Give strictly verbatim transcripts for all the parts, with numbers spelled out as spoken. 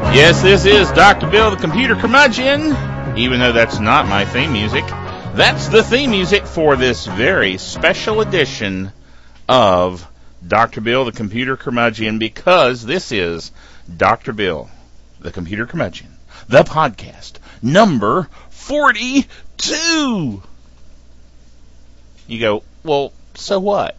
Yes, this is Doctor Bill, the Computer Curmudgeon. Even though that's not my theme music, that's the theme music for this very special edition of Doctor Bill, the Computer Curmudgeon, because this is Doctor Bill, the Computer Curmudgeon, the podcast number forty-two. You go, well, so what?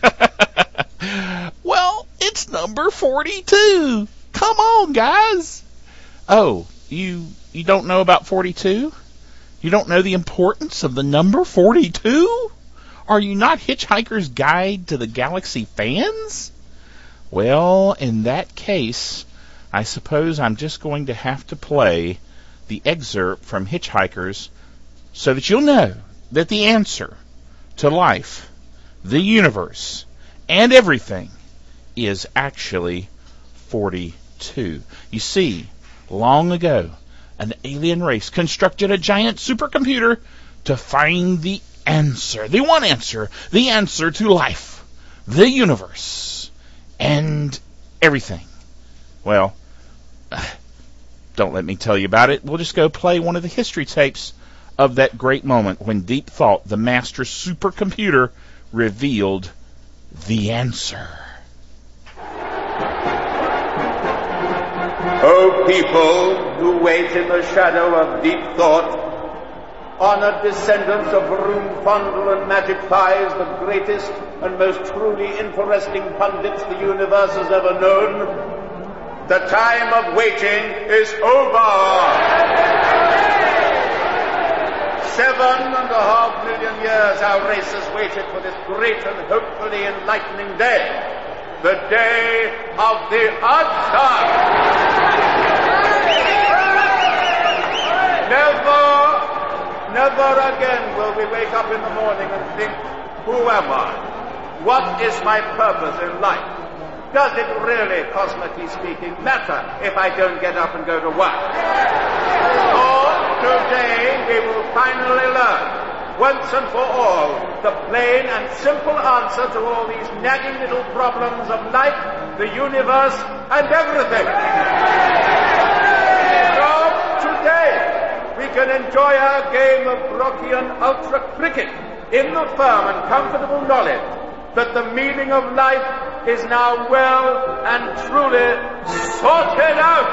Well, it's number forty-two. Come on, guys. Oh, you you don't know about forty-two? You don't know the importance of the number forty-two? Are you not Hitchhiker's Guide to the Galaxy fans? Well, in that case, I suppose I'm just going to have to play the excerpt from Hitchhikers so that you'll know that the answer to life, the universe, and everything is actually forty-two. You see, long ago, an alien race constructed a giant supercomputer to find the answer, the one answer, the answer to life, the universe, and everything. Well, don't let me tell you about it. We'll just go play one of the history tapes of that great moment when Deep Thought, the master supercomputer, revealed the answer. O people who wait in the shadow of deep thought, honored descendants of Vroom Fondle and Magic Pies, the greatest and most truly interesting pundits the universe has ever known, the time of waiting is over. Seven and a half million years our race has waited for this great and hopefully enlightening day. The day of the answer. Never, never again will we wake up in the morning and think, who am I? What is my purpose in life? Does it really, cosmically speaking, matter if I don't get up and go to work? Or today we will finally learn, once and for all, the plain and simple answer to all these nagging little problems of life, the universe, and everything. From today, we can enjoy our game of Brockian ultra cricket in the firm and comfortable knowledge that the meaning of life is now well and truly sorted out.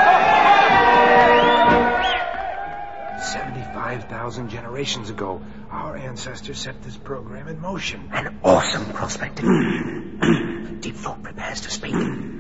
seventy-five thousand generations ago, our ancestors set this program in motion. An awesome prospect. Deep Thought prepares to speak.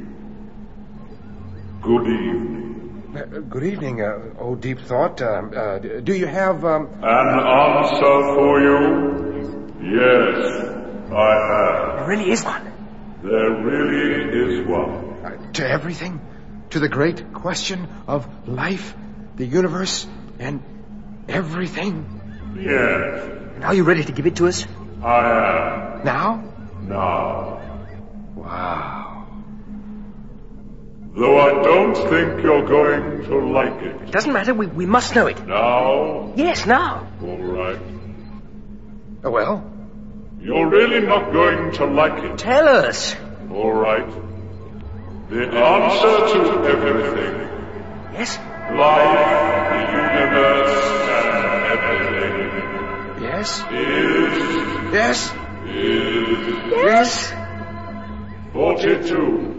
Good evening. Uh, good evening, uh, oh Deep Thought. Uh, uh, do you have... Um... An answer for you? Yes, I have. There really is one. There really is one. Uh, to everything? To the great question of life, the universe, and everything? Yes. And are you ready to give it to us? I am. Now? Now. Wow. Though I don't think you're going to like it. It doesn't matter, we, we must know it. Now? Yes, now. All right. Uh, well? You're really not going to like it. Tell us. All right. The answer to everything. Yes? Life, the universe, and everything. Yes? Is... Yes? Is... Yes? forty-two.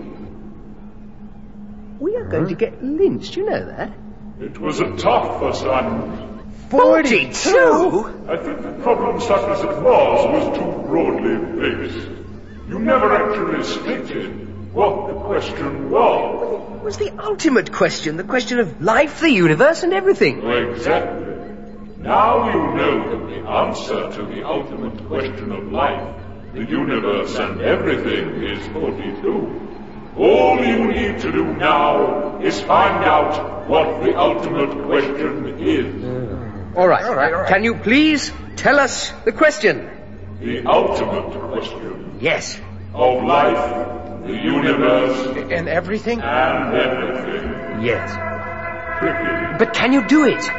We are going to get lynched, you know that? It was a tough assignment. Forty-two? I think the problem, such as it was, was too broadly based. You never actually stated what the question was. It was the ultimate question, the question of life, the universe, and everything. Exactly. Now you know that the answer to the ultimate question of life, the universe, and everything is forty-two. All you need to do now is find out what the ultimate question is. All right. All right, all right. Can you please tell us the question? The ultimate question. Yes. Of life, the universe, And everything? and everything. Yes. Tricky. But can you do it?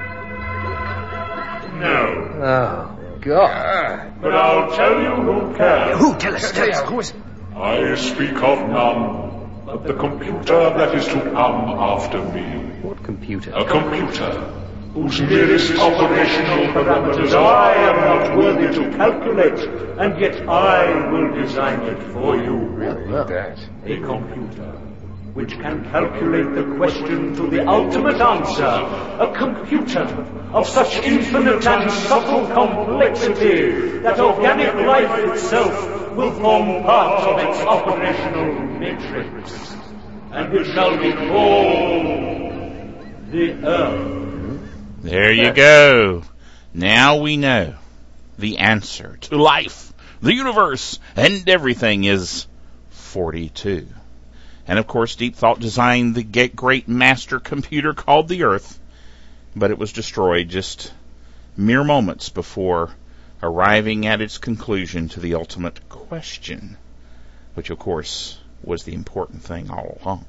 No. Oh, God. But I'll tell you who can. Who? Tell us, tell us. Who is... I speak of none but the computer that is to come after me. What computer? A computer whose merest operational parameters I am not worthy to calculate, and yet I will design it for you. Really? Well, that. A computer which can calculate the question to the ultimate answer. A computer of such infinite and subtle complexity that organic life itself will form part of its operational matrix. And it shall be called the Earth. There you go. Now we know the answer to life, the universe, and everything is forty-two. And of course, Deep Thought designed the great master computer called the Earth, but it was destroyed just mere moments before arriving at its conclusion to the ultimate question, which of course was the important thing all along.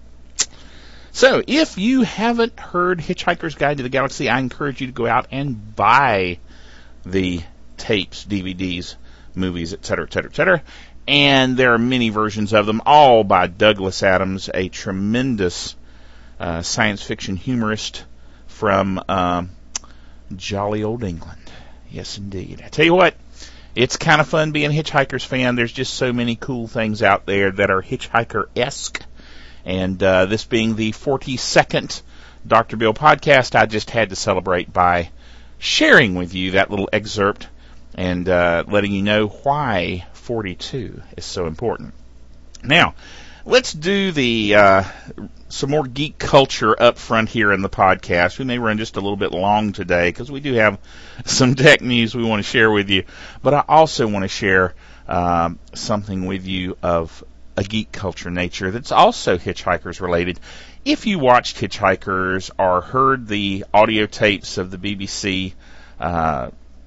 So, if you haven't heard Hitchhiker's Guide to the Galaxy, I encourage you to go out and buy the tapes, D V Ds, movies, et cetera, et cetera, et cetera. And there are many versions of them, all by Douglas Adams, a tremendous uh, science fiction humorist from uh, jolly old England. Yes, indeed. I tell you what, it's kind of fun being a Hitchhiker's fan. There's just so many cool things out there that are Hitchhiker-esque. And uh, this being the forty-second Doctor Bill podcast, I just had to celebrate by sharing with you that little excerpt and uh, letting you know why forty-two is so important. Now, let's do the uh, some more geek culture up front here in the podcast. We may run just a little bit long today because we do have some tech news we want to share with you. But I also want to share um, something with you of a geek culture nature that's also Hitchhikers related. If you watched Hitchhikers or heard the audio tapes of the B B C uh,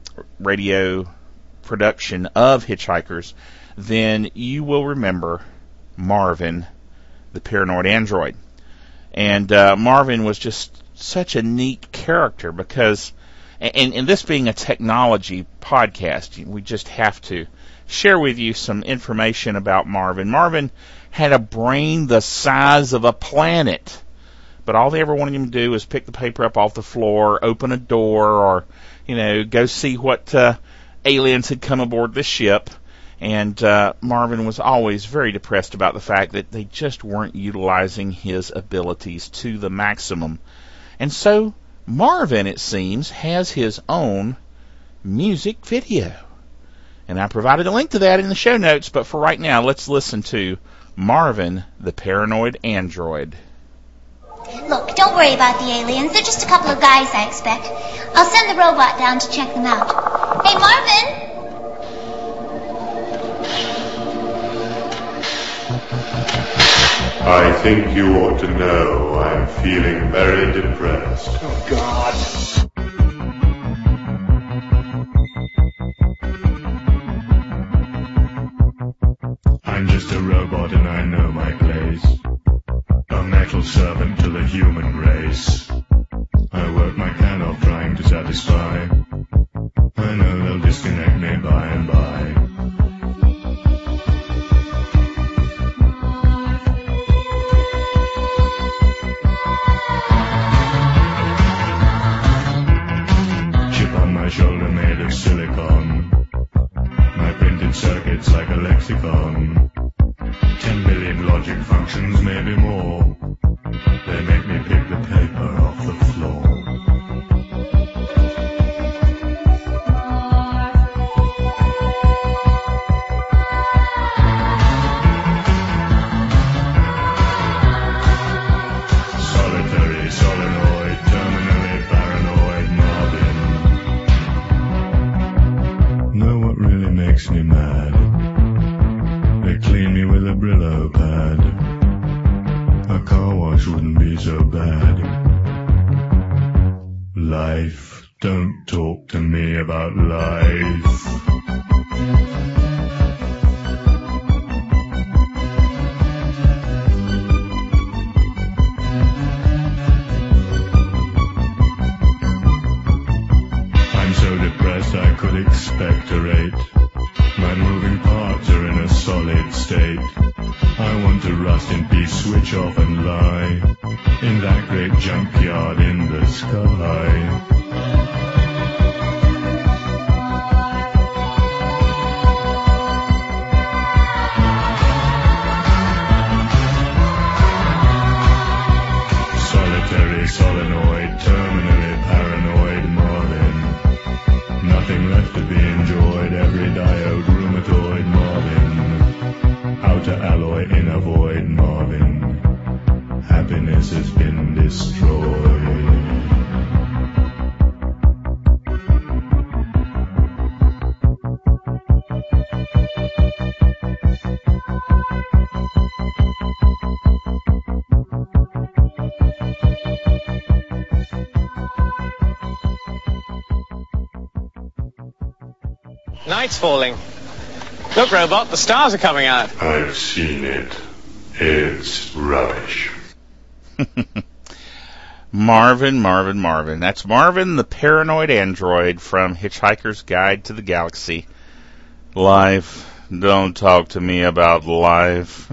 radio production of Hitchhikers, then you will remember Marvin, the paranoid android. And uh, Marvin was just such a neat character because, and, and this being a technology podcast, we just have to share with you some information about Marvin. Marvin had a brain the size of a planet, but all they ever wanted him to do was pick the paper up off the floor, open a door, or, you know, go see what uh, aliens had come aboard the ship. And uh, Marvin was always very depressed about the fact that they just weren't utilizing his abilities to the maximum. And so Marvin, it seems, has his own music video. And I provided a link to that in the show notes, but for right now, let's listen to Marvin, the paranoid android. Look, don't worry about the aliens. They're just a couple of guys, I expect. I'll send the robot down to check them out. Hey, Marvin! I think you ought to know I'm feeling very depressed. Oh, God. I'm just a robot and I know my place. A metal servant to the human race. I work my can off trying to satisfy. I know they'll disconnect me by and by. My shoulder made of silicon. My printed circuits like a lexicon. Ten billion logic functions, maybe more. They make me pick the paper off the floor. Solitary, solenoid, terminally paranoid Marvin. Know what really makes me mad? They clean me with a Brillo pad. A car wash wouldn't be so bad. Life, don't talk to me about life. I'm so depressed I could expectorate. My moving parts are in a solid state. I want to rust in peace, switch off and lie in that great junkyard in the sky. Solenoid, terminally paranoid, Marvin. Nothing left to be enjoyed, every diode rheumatoid, Marvin. Outer alloy in a void, Marvin. Happiness has been destroyed. Night's falling. Look, Robot, the stars are coming out. I've seen it. It's rubbish. Marvin, Marvin, Marvin. That's Marvin, the paranoid android from Hitchhiker's Guide to the Galaxy. Life. Don't talk to me about life.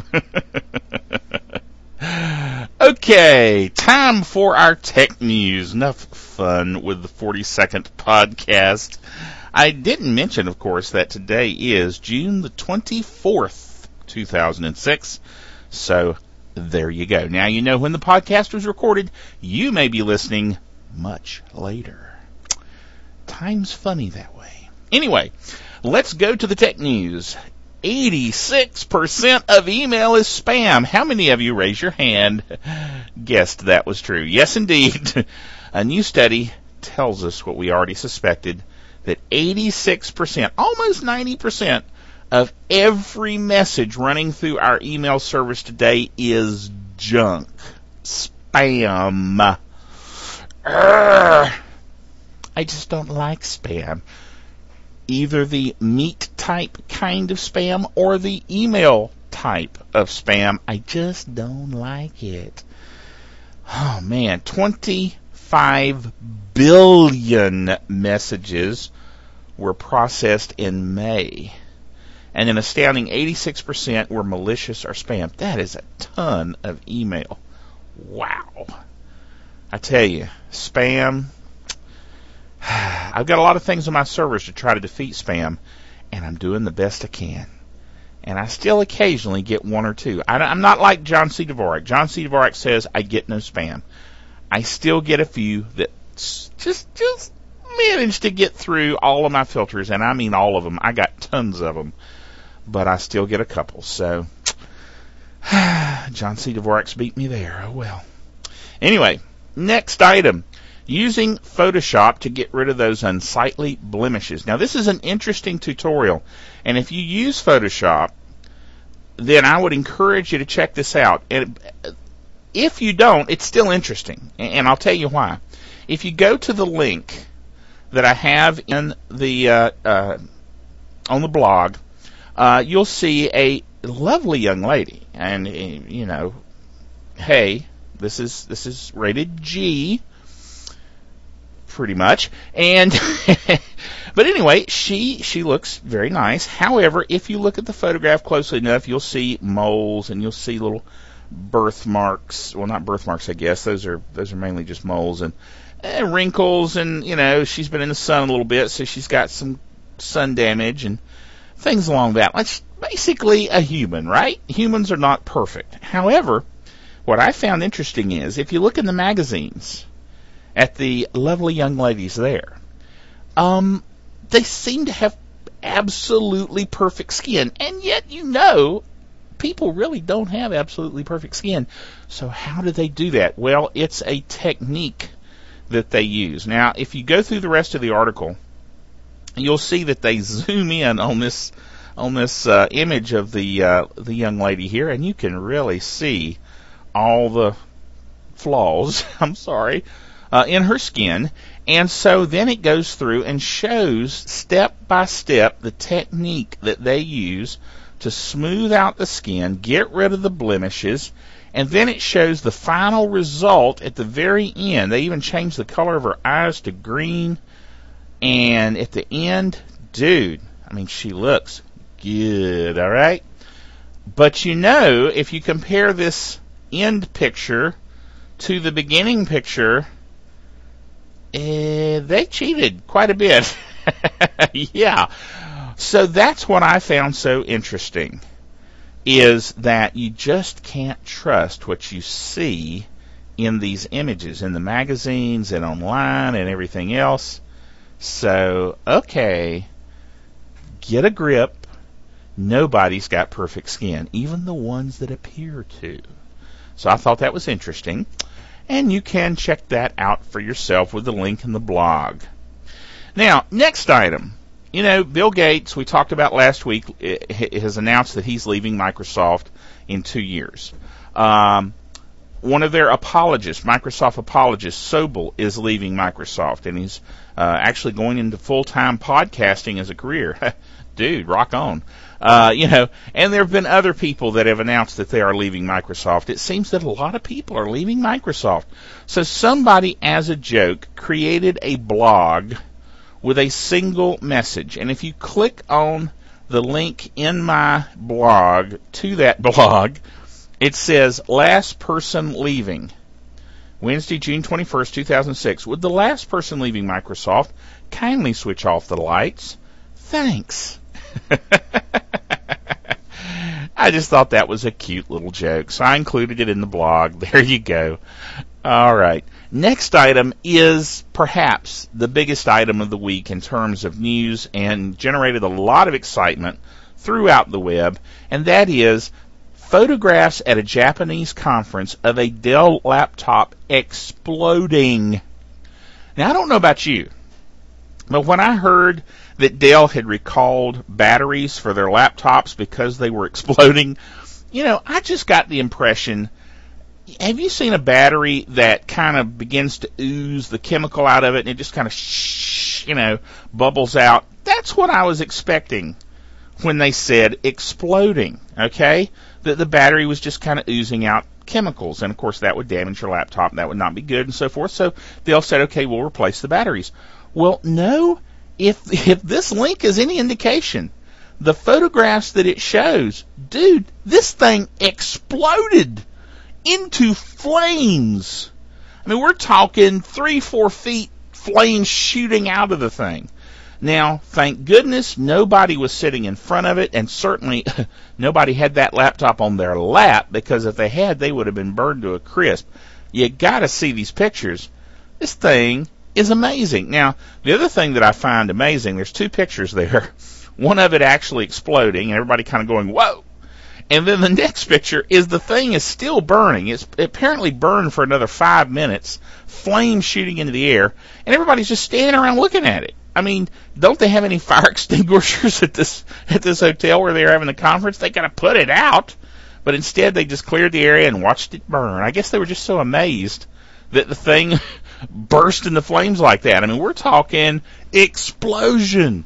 Okay, time for our tech news. Enough fun with the forty-second podcast. I didn't mention, of course, that today is June the twenty-fourth, two thousand six. So, there you go. Now you know when the podcast was recorded. You may be listening much later. Time's funny that way. Anyway, let's go to the tech news. eighty-six percent of email is spam. How many of you, raise your hand, guessed that was true? Yes, indeed. A new study tells us what we already suspected, that eighty-six percent, almost ninety percent, of every message running through our email service today is junk. Spam. Urgh. I just don't like spam. Either the meat type kind of spam or the email type of spam. I just don't like it. Oh man, twenty-five billion messages were processed in May, and an astounding eighty-six percent were malicious or spam. That is a ton of email. Wow. I tell you, spam, I've got a lot of things on my servers to try to defeat spam, and I'm doing the best I can. And I still occasionally get one or two. I, I'm not like John C. Dvorak. John C. Dvorak says I get no spam. I still get a few that just just manage to get through all of my filters, and I mean all of them. I got tons of them, but I still get a couple. So John C. Dvorak's beat me there. Oh well. Anyway, next item. Using Photoshop to get rid of those unsightly blemishes. Now, this is an interesting tutorial, and if you use Photoshop, then I would encourage you to check this out. And if you don't, it's still interesting, and I'll tell you why. If you go to the link that I have in the uh, uh, on the blog, uh, you'll see a lovely young lady, and you know, hey, this is this is rated G. Pretty much, and but anyway, she she looks very nice. However, if you look at the photograph closely enough, you'll see moles and you'll see little birthmarks. Well, not birthmarks, I guess. Those are those are mainly just moles and, and wrinkles, and you know she's been in the sun a little bit, so she's got some sun damage and things along that. Like basically a human, right? Humans are not perfect. However, what I found interesting is if you look in the magazines at the lovely young ladies there, um, they seem to have absolutely perfect skin. And yet, you know, people really don't have absolutely perfect skin. So how do they do that? Well, it's a technique that they use. Now, if you go through the rest of the article, you'll see that they zoom in on this on this uh, image of the uh, the young lady here, and you can really see all the flaws. I'm sorry. Uh, in her skin, and so then it goes through and shows step by step the technique that they use to smooth out the skin, get rid of the blemishes, and then it shows the final result at the very end. They even changed the color of her eyes to green, and at the end, dude, I mean, she looks good, all right? But you know, if you compare this end picture to the beginning picture, eh, they cheated quite a bit. Yeah. So that's what I found so interesting, is that you just can't trust what you see in these images, in the magazines and online and everything else. So, okay, get a grip. Nobody's got perfect skin, even the ones that appear to. So I thought that was interesting. And you can check that out for yourself with the link in the blog. Now, next item. You know, Bill Gates, we talked about last week, has announced that he's leaving Microsoft in two years. Um, one of their apologists, Microsoft apologist, Sobel, is leaving Microsoft, and he's uh, actually going into full-time podcasting as a career. Dude, rock on. Uh, you know, and there have been other people that have announced that they are leaving Microsoft. It seems that a lot of people are leaving Microsoft. So somebody, as a joke, created a blog with a single message. And if you click on the link in my blog to that blog, it says, last person leaving. Wednesday, June twenty-first, two thousand six. Would the last person leaving Microsoft kindly switch off the lights? Thanks. I just thought that was a cute little joke, so I included it in the blog. There you go. All right. Next item is perhaps the biggest item of the week in terms of news and generated a lot of excitement throughout the web, and that is photographs at a Japanese conference of a Dell laptop exploding. Now, I don't know about you, but when I heard that Dell had recalled batteries for their laptops because they were exploding, you know, I just got the impression, have you seen a battery that kind of begins to ooze the chemical out of it and it just kind of, shh, you know, bubbles out? That's what I was expecting when they said exploding, okay? That the battery was just kind of oozing out chemicals, and of course that would damage your laptop, and that would not be good, and so forth. So Dell said, okay, we'll replace the batteries. Well, no, if if this link is any indication, the photographs that it shows, dude, this thing exploded into flames. I mean, we're talking three, four feet flames shooting out of the thing. Now, thank goodness nobody was sitting in front of it, and certainly nobody had that laptop on their lap, because if they had, they would have been burned to a crisp. You got to see these pictures. This thing is amazing. Now, the other thing that I find amazing, there's two pictures there. One of it actually exploding, and everybody kind of going, whoa. And then the next picture is the thing is still burning. It's apparently burned for another five minutes, flames shooting into the air, and everybody's just standing around looking at it. I mean, don't they have any fire extinguishers at this at this hotel where they're having the conference? They got to put it out. But instead, they just cleared the area and watched it burn. I guess they were just so amazed that the thing burst into flames like that. I mean, we're talking explosion.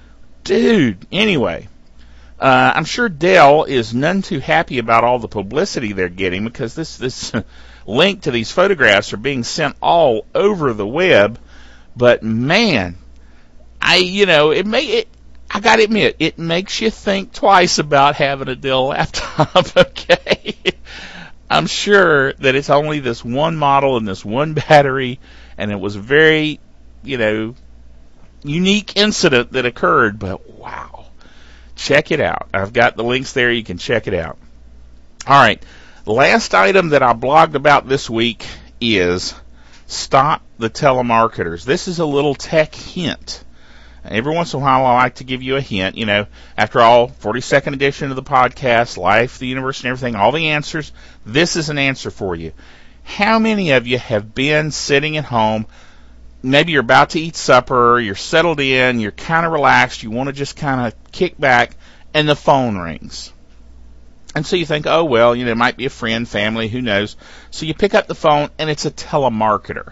Dude, anyway, uh, I'm sure Dell is none too happy about all the publicity they're getting, because this, this link to these photographs are being sent all over the web. But, man, I, you know, it may, it, I gotta admit, it makes you think twice about having a Dell laptop, okay? I'm sure that it's only this one model and this one battery, and it was a very, you know, unique incident that occurred, but wow. Check it out. I've got the links there. You can check it out. All right. Last item that I blogged about this week is stop the telemarketers. This is a little tech hint. Every once in a while, I like to give you a hint. You know, after all, forty-second edition of the podcast, Life, the Universe, and everything, all the answers, this is an answer for you. How many of you have been sitting at home, maybe you're about to eat supper, you're settled in, you're kind of relaxed, you want to just kind of kick back, and the phone rings? And so you think, oh, well, you know, it might be a friend, family, who knows. So you pick up the phone, and it's a telemarketer.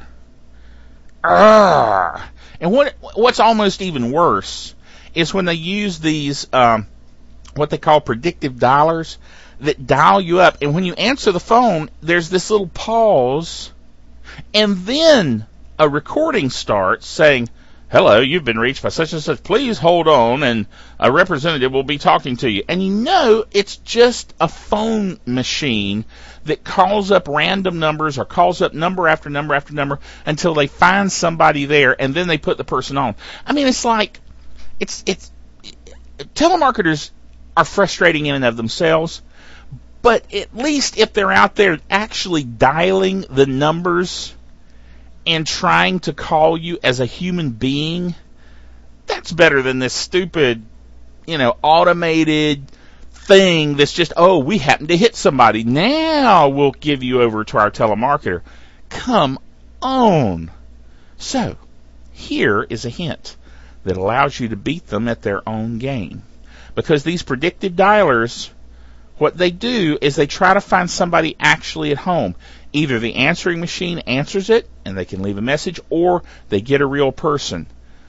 Urgh. And what what's almost even worse is when they use these, um, what they call predictive dialers, that dial you up. And when you answer the phone, there's this little pause, and then a recording starts saying, hello, you've been reached by such and such. Please hold on, and a representative will be talking to you. And you know it's just a phone machine that calls up random numbers or calls up number after number after number until they find somebody there, and then they put the person on. I mean, it's like, it's, it's, telemarketers are frustrating in and of themselves, but at least if they're out there actually dialing the numbers and trying to call you as a human being, that's better than this stupid, you know, automated thing that's just, oh, we happen to hit somebody. Now we'll give you over to our telemarketer. Come on. So, here is a hint that allows you to beat them at their own game. Because these predictive dialers, what they do is they try to find somebody actually at home. Either the answering machine answers it, and they can leave a message, or they get a real person.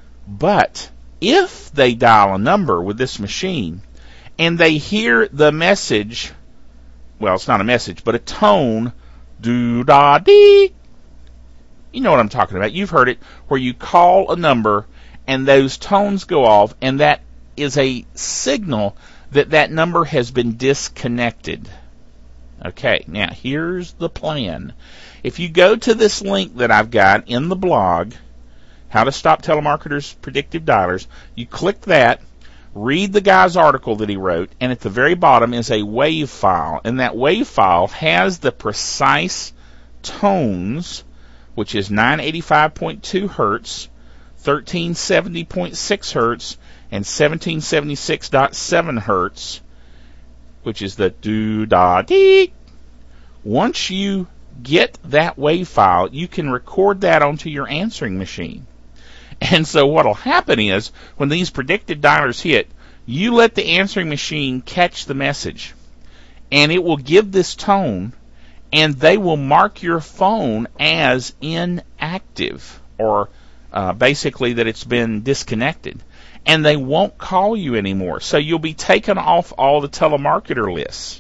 But if they dial a number with this machine, and they hear the message, well, it's not a message, but a tone, do-da-dee, you know what I'm talking about. You've heard it, where you call a number, and those tones go off, and that is a signal that that number has been disconnected. Okay, now here's the plan. If you go to this link that I've got in the blog, How to Stop Telemarketers Predictive Dialers, you click that, read the guy's article that he wrote, and at the very bottom is a WAV file. And that WAV file has the precise tones, which is nine eighty-five point two hertz, thirteen seventy point six hertz, and seventeen seventy-six point seven hertz, which is the do-da-dee. Once you get that WAV file, you can record that onto your answering machine. And so what will happen is, when these predicted dialers hit, you let the answering machine catch the message, and it will give this tone, and they will mark your phone as inactive, or uh, basically that it's been disconnected. And they won't call you anymore. So you'll be taken off all the telemarketer lists.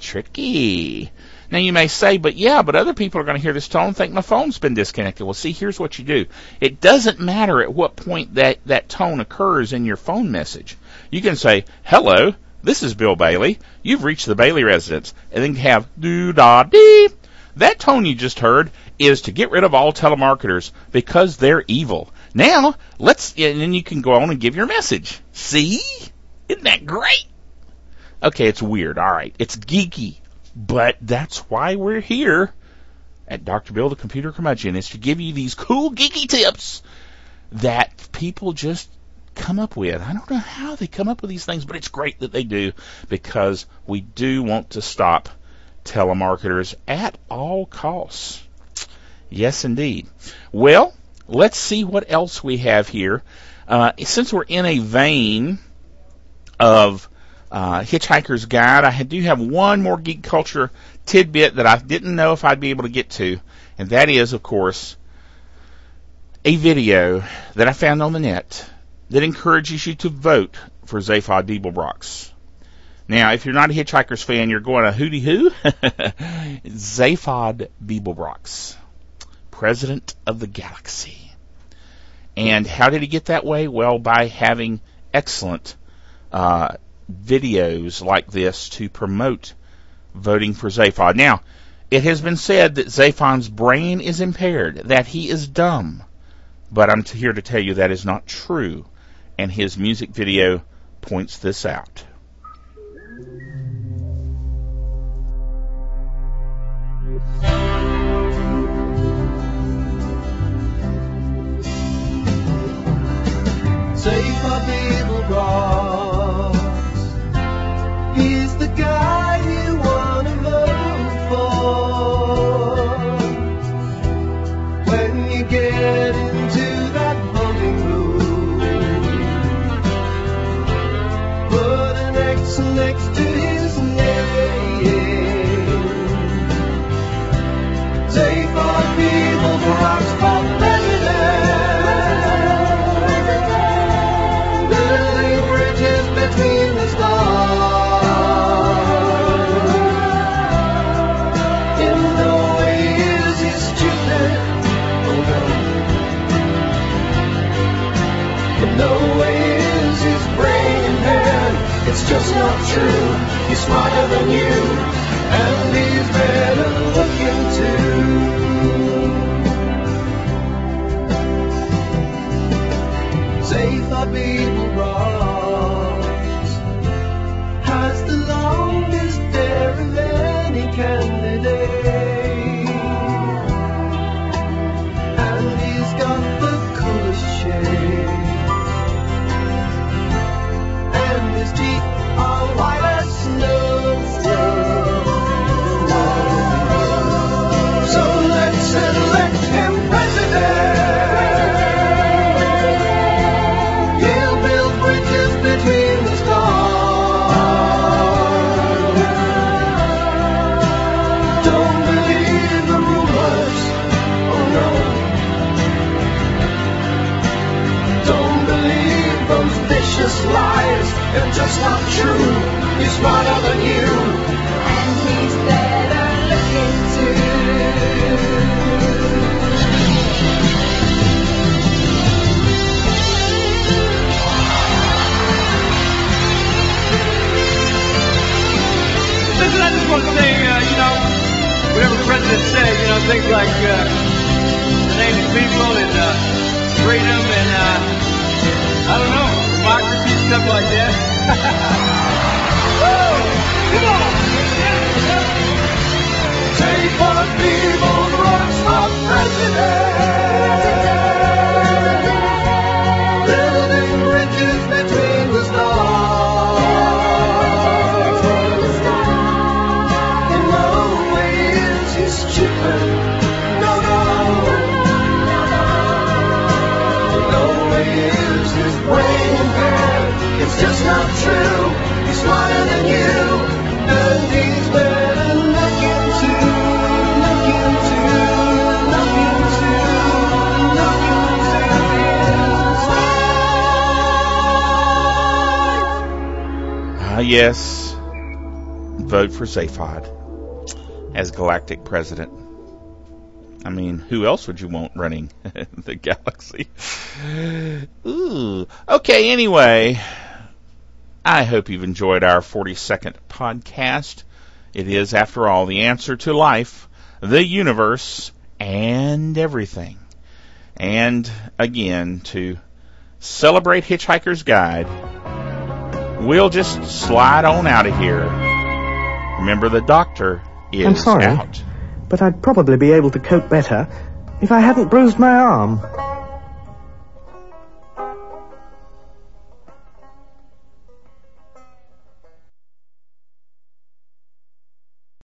Tricky. Now you may say, but yeah, but other people are going to hear this tone and think my phone's been disconnected. Well, see, here's what you do. It doesn't matter at what point that, that tone occurs in your phone message. You can say, hello, this is Bill Bailey. You've reached the Bailey residence. And then have do-da-dee. That tone you just heard is to get rid of all telemarketers because they're evil. Now, let's, and then you can go on and give your message. See? Isn't that great? Okay, it's weird. All right. It's geeky. But that's why we're here at Doctor Bill the Computer Curmudgeon, is to give you these cool geeky tips that people just come up with. I don't know how they come up with these things, but it's great that they do, because we do want to stop telemarketers at all costs. Yes, indeed. Well, let's see what else we have here. Uh, since we're in a vein of uh, Hitchhiker's Guide, I do have one more geek culture tidbit that I didn't know if I'd be able to get to, and that is, of course, a video that I found on the net that encourages you to vote for Zaphod Beeblebrox. Now, if you're not a Hitchhiker's fan, you're going to hooty hoo. Zaphod Beeblebrox, President of the Galaxy. And how did he get that way? Well, by having excellent uh, videos like this to promote voting for Zaphod. Now, it has been said that Zaphon's brain is impaired, that he is dumb. But I'm here to tell you that is not true. And his music video points this out. Zaphod Beeblebrox, he's the guy you want to vote for. When you get into that voting mood, put an X next to his name. Zaphod Beeblebrox for president. Between the stars, in no way is he stupid. Oh no. smarter than you, and he's better looking too. Safe our people Bronx has the longest hair of any candidate, and he's got the coolest shade, and his teeth are white as snow. So let's elect him president. He'll build bridges between the stars. Don't believe the rumors, oh no. Don't believe those vicious lies, they're just not true. He's smarter than you, and he's better looking too. Listen, I just want to say, uh, you know, whatever the president says, you know, things like uh, the name of people and uh, freedom and, uh, I don't know, democracy, stuff like that. Woo! Come on! Take one people, rocks for president. Building bridges between the stars. In no way is he stupid. No, no. In no way is his brain impaired. It's just not true. He's smarter than you, and he's better looking too. Looking too, looking too, looking too. Ah, yes. Vote for Zaphod as galactic president. I mean, who else would you want running the galaxy? Ooh. Okay, anyway, I hope you've enjoyed our forty-second podcast. It is, after all, the answer to life, the universe, and everything. And, again, to celebrate Hitchhiker's Guide, we'll just slide on out of here. Remember, the doctor is I'm sorry, out. but I'd probably be able to cope better if I hadn't bruised my arm.